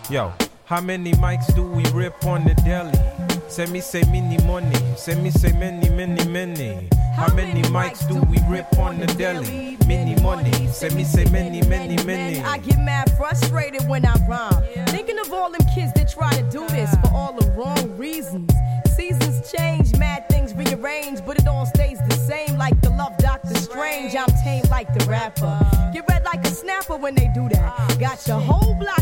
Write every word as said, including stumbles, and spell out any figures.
Yo, how many mics do we rip on the deli? Say me say many money, say me say many, many, many. How many mics do we rip on the deli? Many money, say me say many, many, many. I get mad frustrated when I rhyme, thinking of all them kids that try to do this for all the wrong reasons. Seasons change, mad things rearrange, but it all stays the same like the love Doctor Strange. I'm tame like the rapper, get red like a snapper when they do that. Got your whole block